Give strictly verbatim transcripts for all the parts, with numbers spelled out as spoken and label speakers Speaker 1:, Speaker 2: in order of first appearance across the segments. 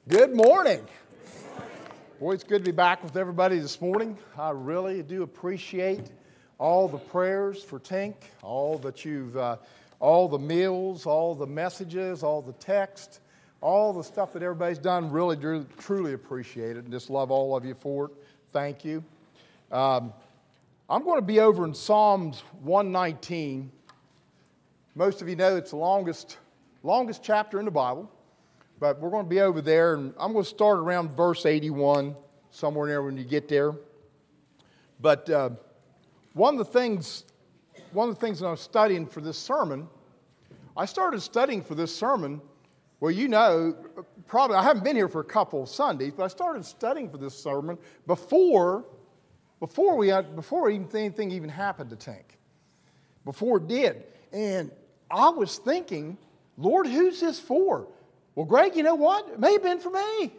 Speaker 1: Good morning. Boy, it's good to be back with everybody this morning. I really do appreciate all the prayers for Tink, all that you've, uh, all the meals, all the messages, all the text, all the stuff that everybody's done. Really, do, truly appreciate it, and just love all of you for it. Thank you. Um, I'm going to be over in Psalms one nineteen. Most of you know it's the longest, longest chapter in the Bible. But we're going to be over there, and I'm going to start around verse eighty-one, somewhere there when you get there. But uh, one of the things, one of the things that I'm studying for this sermon, I started studying for this sermon. Well, you know, probably I haven't been here for a couple of Sundays, but I started studying for this sermon before, before we had, before even anything even happened to Tink, before it did, and I was thinking, Lord, who's this for? Well, Greg, you know what? It may have been for me.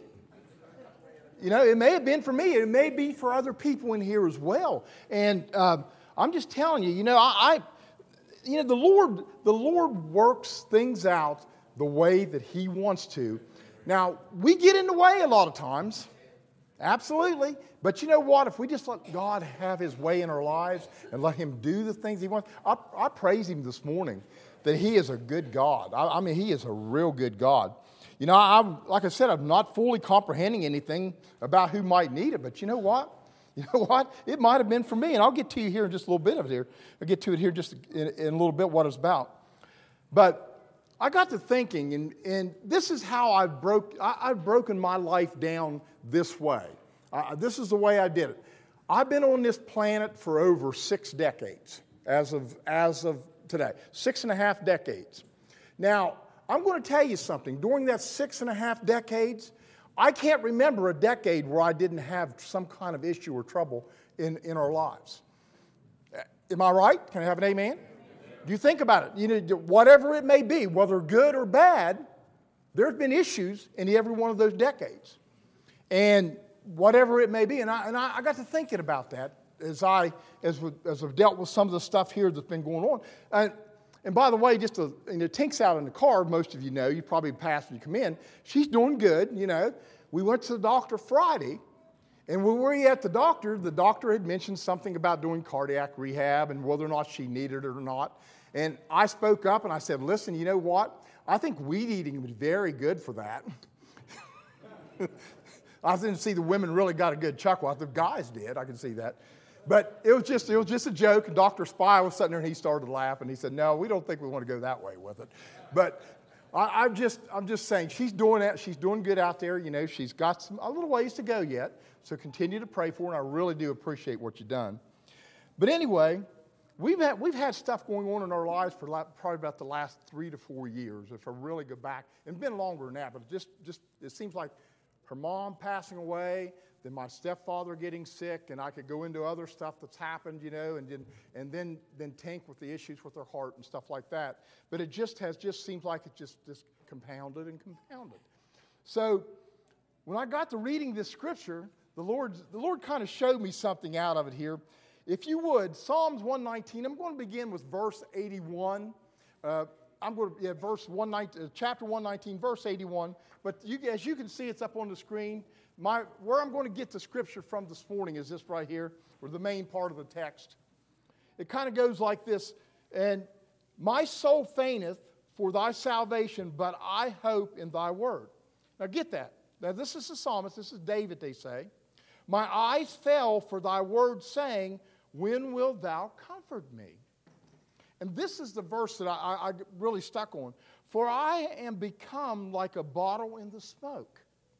Speaker 1: You know, it may have been for me. It may be for other people in here as well. And uh, I'm just telling you, you know, I, I, you know, the Lord, the Lord works things out the way that He wants to. Now, we get in the way a lot of times, absolutely. But you know what? If we just let God have His way in our lives and let Him do the things He wants, I, I praise Him this morning that He is a good God. I, I mean, He is a real good God. You know, I'm, like I said, I'm not fully comprehending anything about who might need it, but you know what? You know what? It might have been for me, and I'll get to you here in just a little bit of it here. I'll get to it here just in, in a little bit what it's about. But I got to thinking, and, and this is how I broke, I, I've broken my life down this way. Uh, this is the way I did it. I've been on this planet for over six decades as of, as of today. Six and a half decades. Now, I'm going to tell you something. During that six and a half decades, I can't remember a decade where I didn't have some kind of issue or trouble in, in our lives. Am I right? Can I have an amen? You think about it. You know, whatever it may be, whether good or bad, there's been issues in every one of those decades. And whatever it may be, and I, and I, I got to thinking about that as, I, as, as I've dealt with some of the stuff here that's been going on. And, And by the way, just to, you know, Tink's out in the car, most of you know, you probably passed when you come in. She's doing good, you know. We went to the doctor Friday, and when we were at the doctor, the doctor had mentioned something about doing cardiac rehab and whether or not she needed it or not. And I spoke up and I said, listen, you know what? I think weed eating was very good for that. I didn't see the women really got a good chuckle. The guys did, I could see that. But it was just it was just a joke, and Doctor Spy was sitting there, and he started to laugh, and he said, no, we don't think we want to go that way with it. But I, I'm just I'm just saying, she's doing that. She's doing good out there. You know, she's got some, a little ways to go yet, so continue to pray for her, and I really do appreciate what you've done. But anyway, we've had, we've had stuff going on in our lives for like, probably about the last three to four years, if I really go back. And it's been longer than that, but it just, just it seems like her mom passing away, then my stepfather getting sick, and I could go into other stuff that's happened, you know, and then and then then Tink with the issues with her heart and stuff like that. But it just has just seems like it just just compounded and compounded. So when I got to reading this scripture, the Lord the Lord kind of showed me something out of it here. If you would, Psalms one nineteen. I'm going to begin with verse eighty-one. Uh, I'm going to yeah, verse one nineteen, chapter one nineteen, verse eighty-one. But you, as you can see, it's up on the screen. My, where I'm going to get the scripture from this morning is this right here, or the main part of the text. It kind of goes like this, and my soul fainteth for thy salvation, but I hope in thy word. Now get that. Now this is the psalmist, this is David, they say. My eyes fell for thy word, saying, when wilt thou comfort me? And this is the verse that I, I, I really stuck on. For I am become like a bottle in the smoke.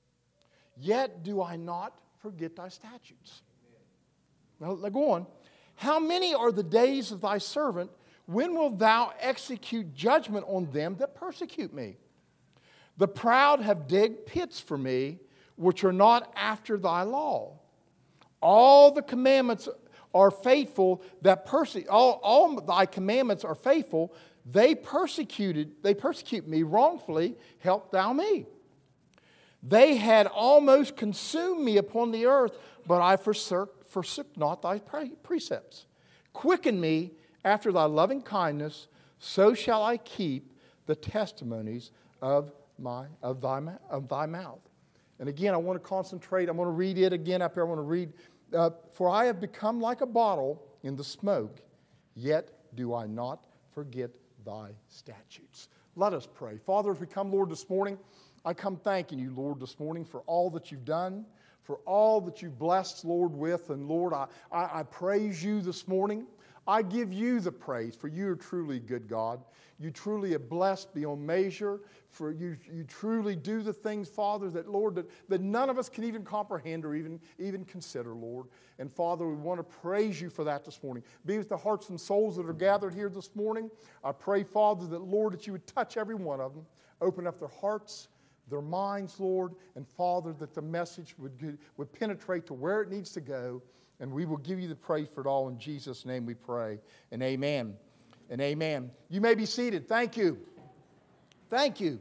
Speaker 1: Yet do I not forget thy statutes. Now, now go on. How many are the days of thy servant? When wilt thou execute judgment on them that persecute me? The proud have digged pits for me, which are not after thy law. All the commandments are faithful that persecute. All, all thy commandments are faithful. They persecuted. They persecute me wrongfully. Help thou me. They had almost consumed me upon the earth, but I forsook, forsook not thy precepts. Quicken me after thy loving kindness, so shall I keep the testimonies of my of thy of thy mouth. And again, I want to concentrate. I'm going to read it again up here. I want to read, uh, for I have become like a bottle in the smoke, yet do I not forget thy statutes. Let us pray. Father, as we come, Lord, this morning, I come thanking you, Lord, this morning for all that you've done, for all that you've blessed, Lord, with. And Lord, I, I, I praise you this morning. I give you the praise, for you are truly good God. You truly are blessed beyond measure. For you, you truly do the things, Father, that, Lord, that, that none of us can even comprehend or even, even consider, Lord. And, Father, we want to praise you for that this morning. Be with the hearts and souls that are gathered here this morning. I pray, Father, that, Lord, that you would touch every one of them. Open up their hearts, their minds, Lord. And, Father, that the message would, would penetrate to where it needs to go. And we will give you the praise for it all. In Jesus' name we pray. And amen. And amen. You may be seated. Thank you. Thank you.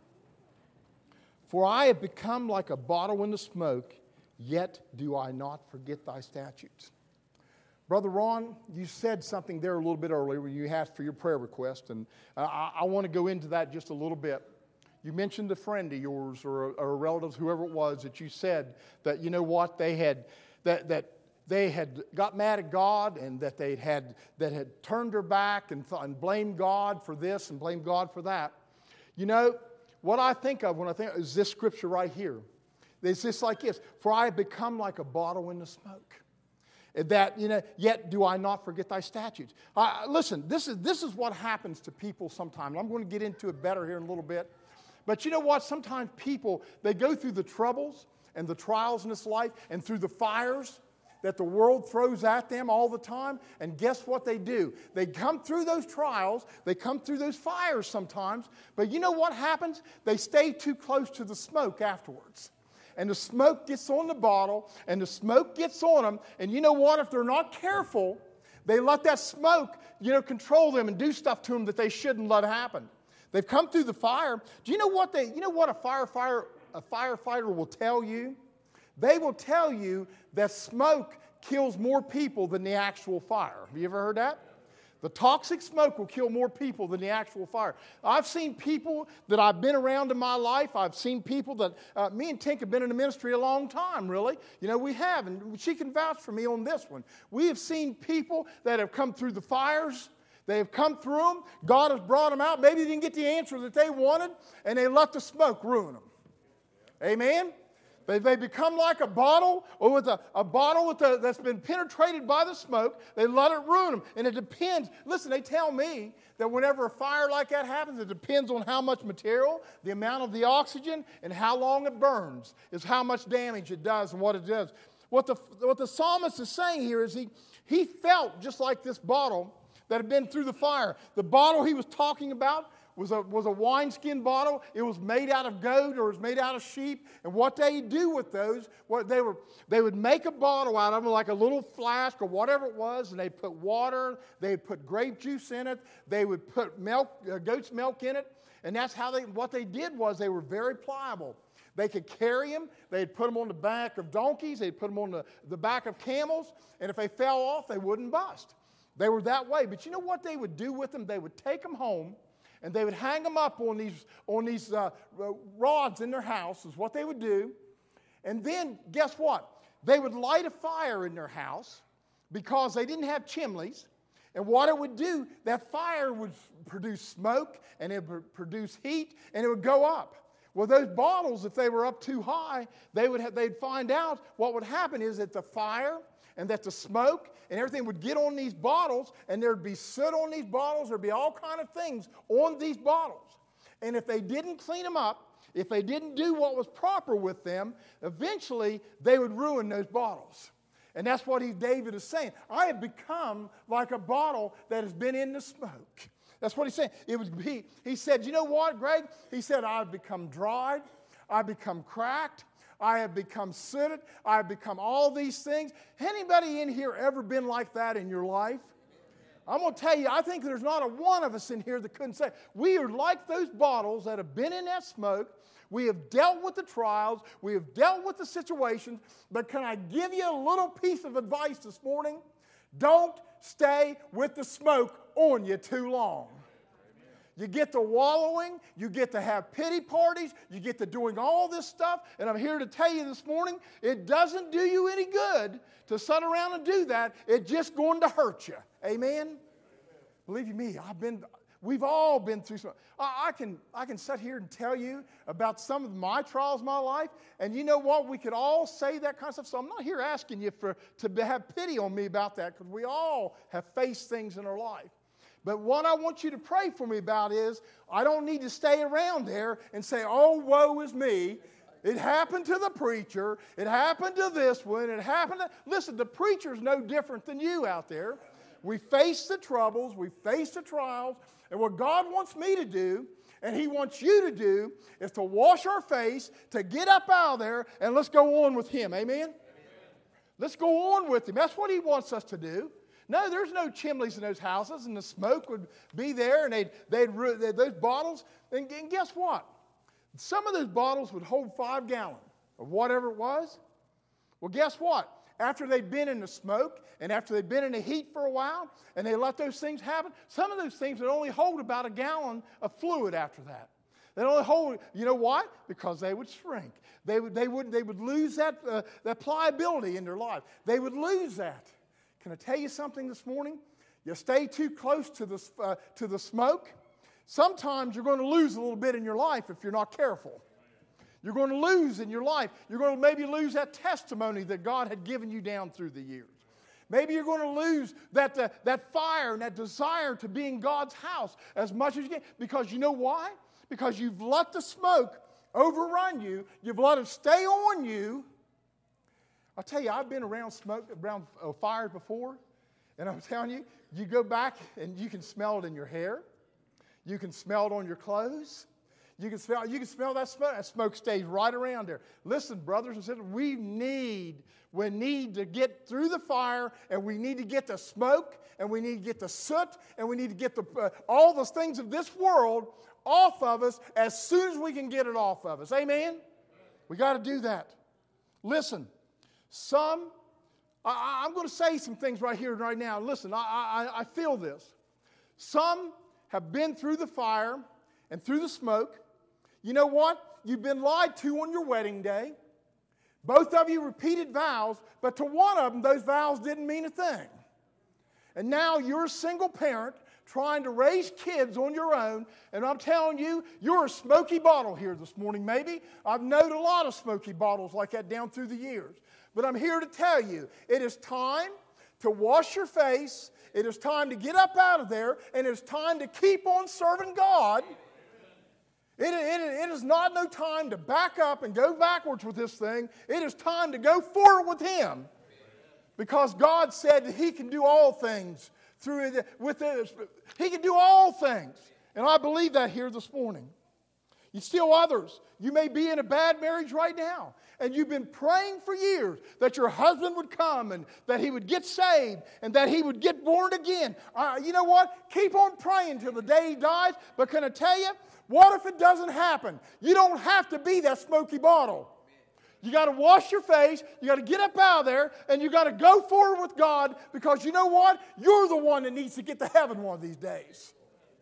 Speaker 1: For I have become like a bottle in the smoke, yet do I not forget thy statutes. Brother Ron, you said something there a little bit earlier when you asked for your prayer request, and uh, I, I want to go into that just a little bit. You mentioned a friend of yours or a, or a relative, whoever it was, that you said that, you know what, they had, that, that they had got mad at God and that they had, that had turned their back and, th- and blamed God for this and blamed God for that. You know, what I think of when I think is this scripture right here. It's just like this. For I have become like a bottle in the smoke. That, you know, yet do I not forget thy statutes. Uh, listen, this is, this is what happens to people sometimes. I'm going to get into it better here in a little bit. But you know what? Sometimes people, they go through the troubles and the trials in this life and through the fires that the world throws at them all the time. And guess what they do? They come through those trials. They come through those fires sometimes. But you know what happens? They stay too close to the smoke afterwards. And the smoke gets on the bottle, and the smoke gets on them. And you know what? If they're not careful, they let that smoke, you know, control them and do stuff to them that they shouldn't let happen. They've come through the fire. Do you know what they? You know what a firefighter a firefighter will tell you? They will tell you that smoke kills more people than the actual fire. Have you ever heard that? The toxic smoke will kill more people than the actual fire. I've seen people that I've been around in my life. I've seen people that, uh, me and Tink have been in the ministry a long time, really. You know, we have, and she can vouch for me on this one. We have seen people that have come through the fires. They have come through them. God has brought them out. Maybe they didn't get the answer that they wanted, and they let the smoke ruin them. Amen? They, they become like a bottle or with a, a bottle with a, that's been penetrated by the smoke. They let it ruin them. And it depends. Listen, they tell me that whenever a fire like that happens, it depends on how much material, the amount of the oxygen, and how long it burns is how much damage it does and what it does. What the, what the psalmist is saying here is he, he felt just like this bottle that had been through the fire. The bottle he was talking about was a, was a wineskin bottle. It was made out of goat or it was made out of sheep. And what they do with those, what they were, they would make a bottle out of them, like a little flask or whatever it was, and they'd put water, they'd put grape juice in it, they would put milk, uh, goat's milk in it, and that's how they, what they did was they were very pliable. They could carry them. They'd put them on the back of donkeys. They'd put them on the, the back of camels, and if they fell off, they wouldn't bust. They were that way. But you know what they would do with them? They would take them home, and they would hang them up on these, on these uh, rods in their house is what they would do. And then, guess what? They would light a fire in their house because they didn't have chimneys. And what it would do, that fire would produce smoke, and it would produce heat, and it would go up. Well, those bottles, if they were up too high, they would have, they'd find out what would happen is that the fire and that the smoke and everything would get on these bottles, and there'd be soot on these bottles, there'd be all kind of things on these bottles. And if they didn't clean them up, if they didn't do what was proper with them, eventually they would ruin those bottles. And that's what he, David is saying. I have become like a bottle that has been in the smoke. That's what he's saying. It was, he, he said, you know what, Greg? He said, I've become dried. I've become cracked. I have become sooted. I have become all these things. Anybody in here ever been like that in your life? I'm going to tell you, I think there's not a one of us in here that couldn't say, we are like those bottles that have been in that smoke. We have dealt with the trials. We have dealt with the situations. But can I give you a little piece of advice this morning? Don't stay with the smoke on you too long. You get to wallowing, you get to have pity parties, you get to doing all this stuff, and I'm here to tell you this morning, it doesn't do you any good to sit around and do that. It's just going to hurt you. Amen? Amen. Believe you me, I've been, we've all been through some. I, I can, I can sit here and tell you about some of my trials in my life, and you know what? We could all say that kind of stuff, so I'm not here asking you for, to have pity on me about that, because we all have faced things in our life. But what I want you to pray for me about is, I don't need to stay around there and say, oh, woe is me. It happened to the preacher. It happened to this one. It happened to... Listen, the preacher's no different than you out there. We face the troubles. We face the trials. And what God wants me to do, and He wants you to do, is to wash our face, to get up out of there, and let's go on with Him. Amen? Amen. Let's go on with Him. That's what He wants us to do. No, there's no chimneys in those houses, and the smoke would be there, and they'd, they'd, they'd those bottles, and, and guess what? Some of those bottles would hold five gallons of whatever it was. Well, guess what? After they'd been in the smoke, and after they'd been in the heat for a while, and they let those things happen, some of those things would only hold about a gallon of fluid after that. They'd only hold, you know why? Because they would shrink. They would, they would, they would lose that, uh, that pliability in their life. They would lose that. Can I tell you something this morning? You stay too close to the, uh, to the smoke, sometimes you're going to lose a little bit in your life if you're not careful. You're going to lose in your life. You're going to maybe lose that testimony that God had given you down through the years. Maybe you're going to lose that, uh, that fire and that desire to be in God's house as much as you can. Because you know why? Because you've let the smoke overrun you. You've let it stay on you. I'll tell you, I've been around smoke, around uh, fires before, and I'm telling you, you go back and you can smell it in your hair. You can smell it on your clothes. You can smell, you can smell that smoke. That smoke stays right around there. Listen, brothers and sisters, we need, we need to get through the fire, and we need to get the smoke, and we need to get the soot, and we need to get the uh, all those things of this world off of us as soon as we can get it off of us. Amen? We got to do that. Listen. Some, I, I'm going to say some things right here and right now. Listen, I, I, I feel this. Some have been through the fire and through the smoke. You know what? You've been lied to on your wedding day. Both of you repeated vows, but to one of them, those vows didn't mean a thing. And now you're a single parent trying to raise kids on your own, and I'm telling you, you're a smoky bottle here this morning maybe. I've known a lot of smoky bottles like that down through the years. But I'm here to tell you, it is time to wash your face, it is time to get up out of there, and it is time to keep on serving God. It, it, it is not no time to back up and go backwards with this thing. It is time to go forward with Him. Because God said that He can do all things through it, with this. He can do all things. And I believe that here this morning. You still others. You may be in a bad marriage right now, and you've been praying for years that your husband would come and that he would get saved and that he would get born again. Uh, you know what? Keep on praying till the day he dies. But can I tell you, what if it doesn't happen? You don't have to be that smoky bottle. You got to wash your face, you got to get up out of there, and you got to go forward with God, because you know what? You're the one that needs to get to heaven one of these days.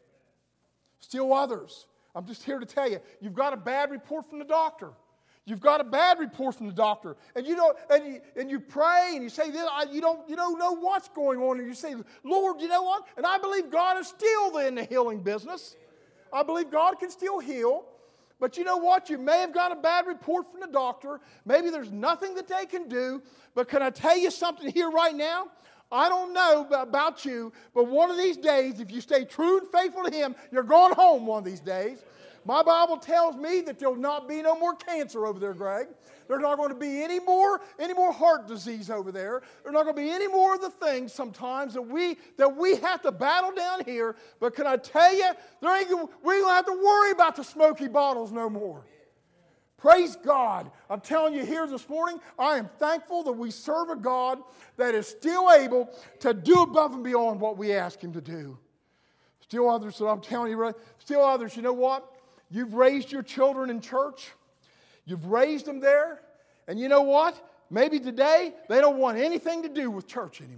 Speaker 1: Still others. I'm just here to tell you, you've got a bad report from the doctor. You've got a bad report from the doctor, and you don't, and you, and you pray and you say this, I, you don't, you don't know what's going on, and you say, Lord, you know what? And I believe God is still in the healing business. I believe God can still heal. But you know what? You may have got a bad report from the doctor. Maybe there's nothing that they can do. But can I tell you something here right now? I don't know about you, but one of these days, if you stay true and faithful to Him, you're going home one of these days. My Bible tells me that there'll not be no more cancer over there, Greg. There's not going to be any more, any more heart disease over there. There's not going to be any more of the things sometimes that we that we have to battle down here. But can I tell you, there ain't, we ain't going to have to worry about the smoky bottles no more. Praise God. I'm telling you here this morning, I am thankful that we serve a God that is still able to do above and beyond what we ask Him to do. Still others, so I'm telling you, still others, you know what? You've raised your children in church. You've raised them there. And you know what? Maybe today they don't want anything to do with church anymore.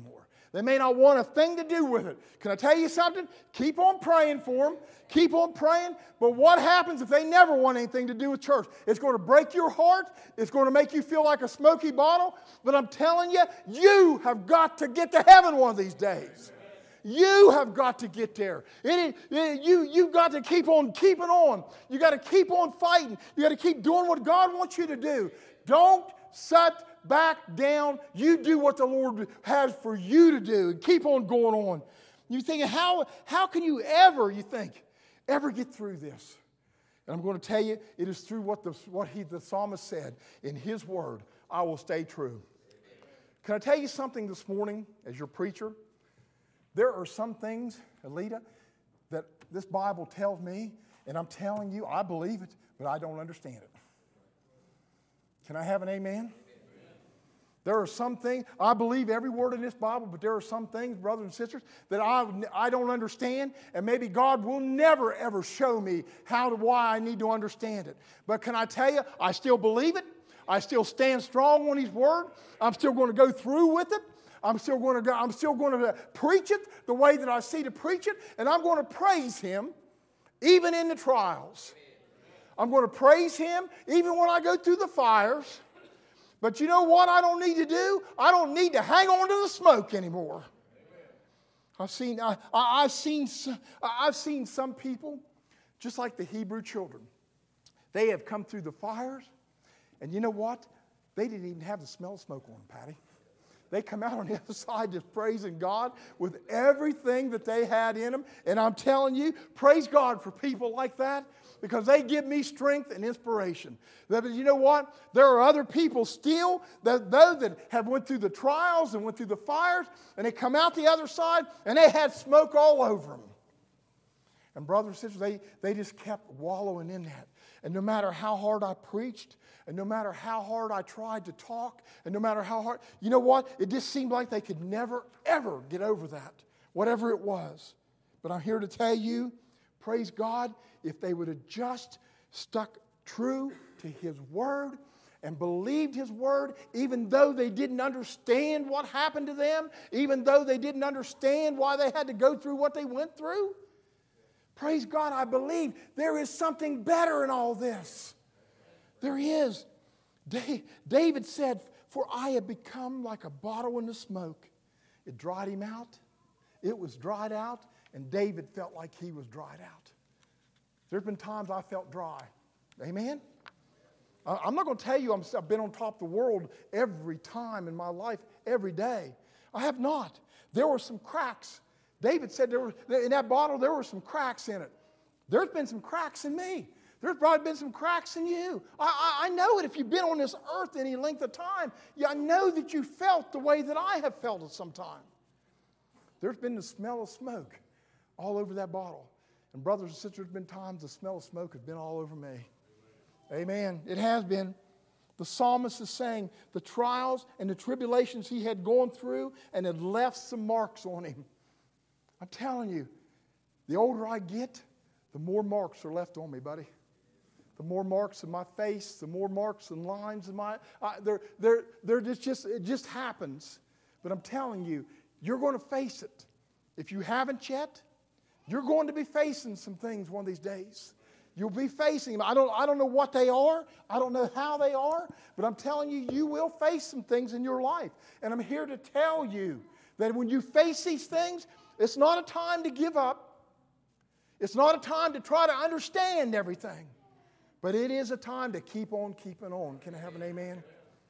Speaker 1: They may not want a thing to do with it. Can I tell you something? Keep on praying for them. Keep on praying. But what happens if they never want anything to do with church? It's going to break your heart. It's going to make you feel like a smoky bottle. But I'm telling you, you have got to get to heaven one of these days. You have got to get there. It, it, you, you've got to keep on keeping on. You've got to keep on fighting. You've got to keep doing what God wants you to do. Don't sit back down. You do what the Lord has for you to do and keep on going on. You're thinking, how, how can you ever, you think, ever get through this? And I'm going to tell you, it is through what the, what he, the psalmist said in his word, I will stay true. Can I tell you something this morning as your preacher? There are some things, Alita, that this Bible tells me, and I'm telling you, I believe it, but I don't understand it. Can I have an amen? Amen. There are some things, I believe every word in this Bible, but there are some things, brothers and sisters, that I, I don't understand, and maybe God will never, ever show me how to, why I need to understand it. But can I tell you, I still believe it. I still stand strong on His Word. I'm still going to go through with it. I'm still going to go, I'm still going to preach it the way that I see to preach it, and I'm going to praise Him even in the trials. I'm going to praise Him even when I go through the fires. But you know what I don't need to do? I don't need to hang on to the smoke anymore. I've seen, I, I, I've seen, I've seen some people, just like the Hebrew children. They have come through the fires, and you know what? They didn't even have the smell of smoke on them, Patty. They come out on the other side just praising God with everything that they had in them. And I'm telling you, praise God for people like that, because they give me strength and inspiration. But you know what? There are other people still, that those that have went through the trials and went through the fires, and they come out the other side, and they had smoke all over them. And brothers and sisters, they, they just kept wallowing in that. And no matter how hard I preached, and no matter how hard I tried to talk, and no matter how hard, you know what? It just seemed like they could never, ever get over that, whatever it was. But I'm here to tell you, praise God, if they would have just stuck true to His Word and believed His Word, even though they didn't understand what happened to them, even though they didn't understand why they had to go through what they went through, praise God, I believe there is something better in all this. There is. David said, for I have become like a bottle in the smoke. It dried him out. It was dried out, and David felt like he was dried out. There's been times I felt dry. Amen? I'm not going to tell you I've been on top of the world every time in my life, every day. I have not. There were some cracks. David said there were, in that bottle there were some cracks in it. There's been some cracks in me. There's probably been some cracks in you. I, I, I know it. If you've been on this earth any length of time, yeah, I know that you felt the way that I have felt at some time. There's been the smell of smoke all over that bottle. And brothers and sisters, there's been times the smell of smoke has been all over me. Amen. It has been. The psalmist is saying the trials and the tribulations he had gone through and had left some marks on him. I'm telling you, the older I get, the more marks are left on me, buddy. The more marks in my face, the more marks and lines in my, uh, they're, they're, they're just, just, it just happens. But I'm telling you, you're going to face it. If you haven't yet, you're going to be facing some things one of these days. You'll be facing them. I don't, I don't know what they are. I don't know how they are. But I'm telling you, you will face some things in your life. And I'm here to tell you that when you face these things, it's not a time to give up. It's not a time to try to understand everything. But it is a time to keep on keeping on. Can I have an amen?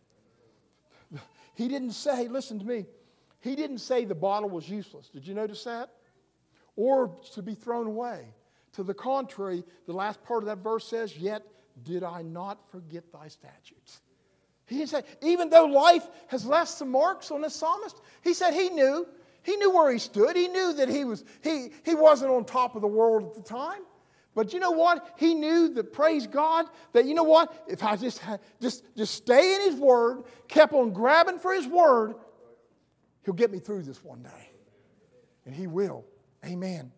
Speaker 1: He didn't say, listen to me, he didn't say the bottle was useless. Did you notice that? Or to be thrown away. To the contrary, the last part of that verse says, yet did I not forget thy statutes. He didn't say, even though life has left some marks on this psalmist, he said he knew. He knew where he stood. He knew that he, was, he, he wasn't on top of the world at the time. But you know what? He knew that, praise God, that you know what? If I just, just, just stay in His Word, kept on grabbing for His Word, He'll get me through this one day. And He will. Amen.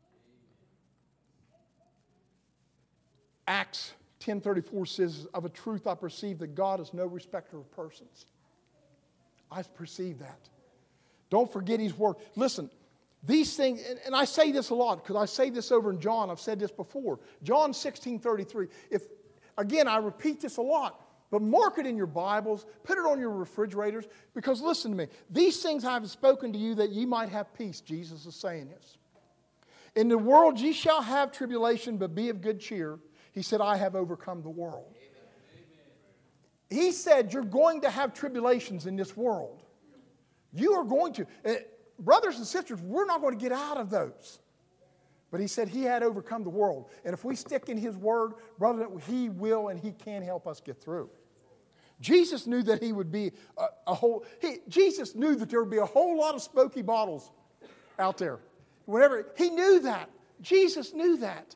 Speaker 1: Acts ten thirty-four says, of a truth I perceive that God is no respecter of persons. I perceive that. Don't forget His word. Listen, these things, and, and I say this a lot because I say this over in John. I've said this before. John sixteen thirty-three. If, again, I repeat this a lot. But mark it in your Bibles, put it on your refrigerators, because listen to me. These things I have spoken to you that ye might have peace, Jesus is saying this. In the world ye shall have tribulation, but be of good cheer. He said, I have overcome the world. Amen. He said, you're going to have tribulations in this world. You are going to. Uh, brothers and sisters, we're not going to get out of those. But he said he had overcome the world. And if we stick in His word, brother, He will and He can help us get through. Jesus knew that He would be a, a whole, he, Jesus knew that there would be a whole lot of smoky bottles out there. Whenever, He knew that. Jesus knew that.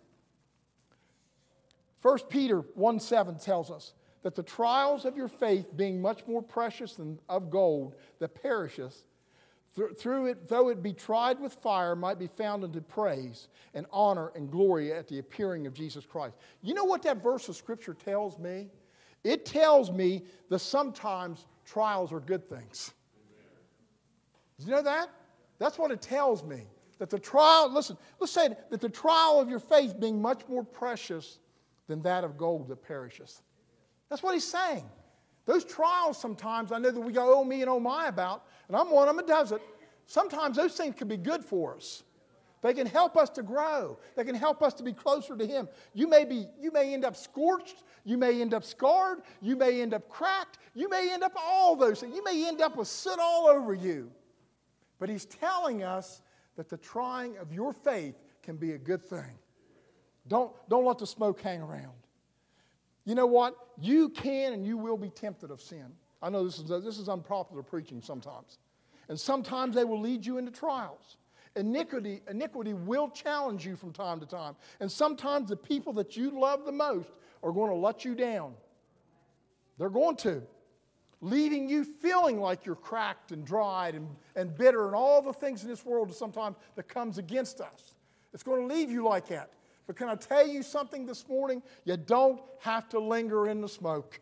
Speaker 1: First Peter one seven tells us that the trials of your faith, being much more precious than of gold that perisheth, th- through it, though it be tried with fire, might be found unto praise and honor and glory at the appearing of Jesus Christ. You know what that verse of Scripture tells me? It tells me that sometimes trials are good things. Did you know that? That's what it tells me. That the trial, listen, let's say that the trial of your faith being much more precious than that of gold that perisheth. That's what he's saying. Those trials sometimes, I know that we go, oh me and oh my about, and I'm one of them that does it. Sometimes those things can be good for us. They can help us to grow. They can help us to be closer to Him. You may be, you may end up scorched. You may end up scarred. You may end up cracked. You may end up all those things. You may end up with soot all over you. But He's telling us that the trying of your faith can be a good thing. Don't, don't let the smoke hang around. You know what? You can and you will be tempted of sin. I know this is, this is unpopular preaching sometimes. And sometimes they will lead you into trials. Iniquity, iniquity will challenge you from time to time. And sometimes the people that you love the most are going to let you down. They're going to. Leaving you feeling like you're cracked and dried and, and bitter and all the things in this world sometimes that comes against us. It's going to leave you like that. But can I tell you something this morning? You don't have to linger in the smoke.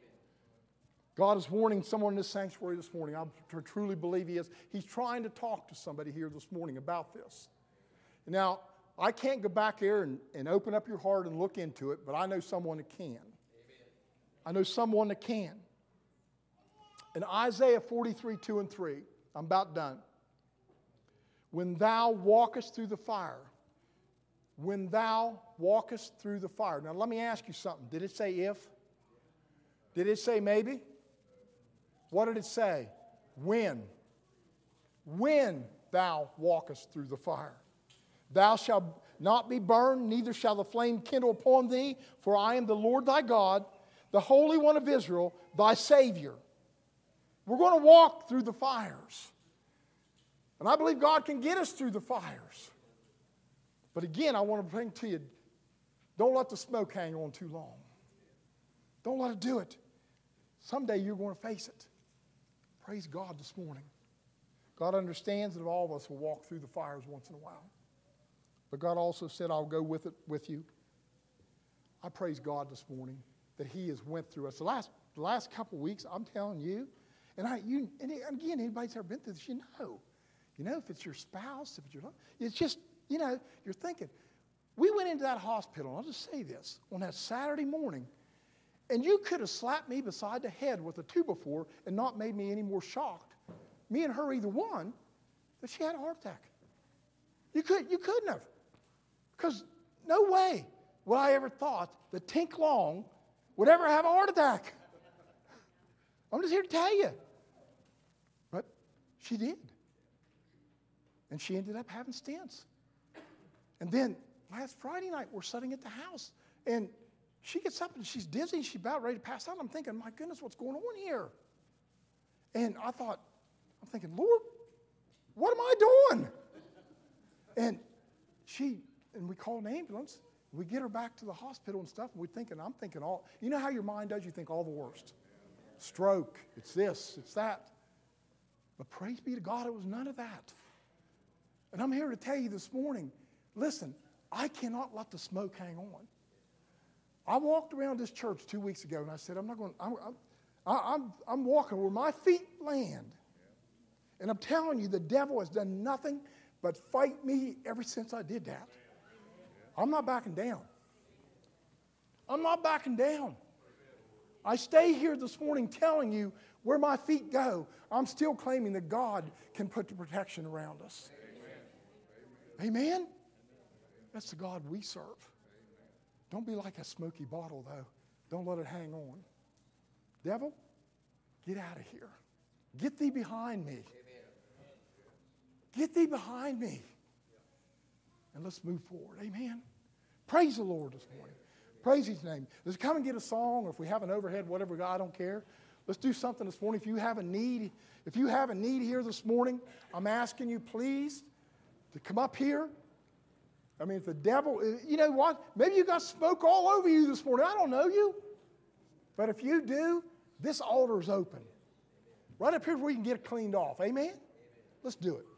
Speaker 1: God is warning someone in this sanctuary this morning. I truly believe He is. He's trying to talk to somebody here this morning about this. Now, I can't go back there and, and open up your heart and look into it, but I know someone that can. Amen. I know someone that can. In Isaiah forty-three, two and three, I'm about done. When thou walkest through the fire, when thou walkest through the fire. Now, let me ask you something. Did it say if? Did it say maybe? What did it say? When? When thou walkest through the fire. Thou shalt not be burned, neither shall the flame kindle upon thee, for I am the Lord thy God, the Holy One of Israel, thy Savior. We're going to walk through the fires. And I believe God can get us through the fires. But again, I want to bring to you, don't let the smoke hang on too long. Don't let it do it. Someday you're going to face it. Praise God this morning. God understands that all of us will walk through the fires once in a while. But God also said, I'll go with it with you. I praise God this morning that He has went through us. The last, the last couple of weeks, I'm telling you, and I, you, and again, anybody's ever been through this, you know. You know, if it's your spouse, if it's your, it's just, you know, you're thinking. We went into that hospital, and I'll just say this, on that Saturday morning, and you could have slapped me beside the head with a two before and not made me any more shocked. Me and her, either one, that she had a heart attack. You, could, you couldn't have. Because no way would I ever thought that Tink Long would ever have a heart attack. I'm just here to tell you. But she did. And she ended up having stents. And then last Friday night, we're sitting at the house, and she gets up and she's dizzy. She's about ready to pass out. I'm thinking, my goodness, what's going on here? And I thought, I'm thinking, Lord, what am I doing? And she, and we call an ambulance. We get her back to the hospital and stuff. And we're thinking, I'm thinking all, you know how your mind does? You think all the worst. Stroke, it's this, it's that. But praise be to God, it was none of that. And I'm here to tell you this morning, listen, I cannot let the smoke hang on. I walked around this church two weeks ago, and I said, I'm not going. I'm, I'm, I'm, I'm walking where my feet land, And I'm telling you, the devil has done nothing but fight me ever since I did that. I'm not backing down. I'm not backing down. I stay here this morning telling you where my feet go. I'm still claiming that God can put the protection around us. Amen? Amen? That's the God we serve. Don't be like a smoky bottle, though. Don't let it hang on. Devil, get out of here. Get thee behind me. Get thee behind me. And let's move forward. Amen? Praise the Lord this morning. Praise His name. Let's come and get a song, or if we have an overhead, whatever, God, I don't care. Let's do something this morning. If you have a need, if you have a need here this morning, I'm asking you, please, to come up here. I mean, if the devil, you know what? Maybe you got smoke all over you this morning. I don't know you. But if you do, this altar is open. Right up here where we can get it cleaned off. Amen? Let's do it.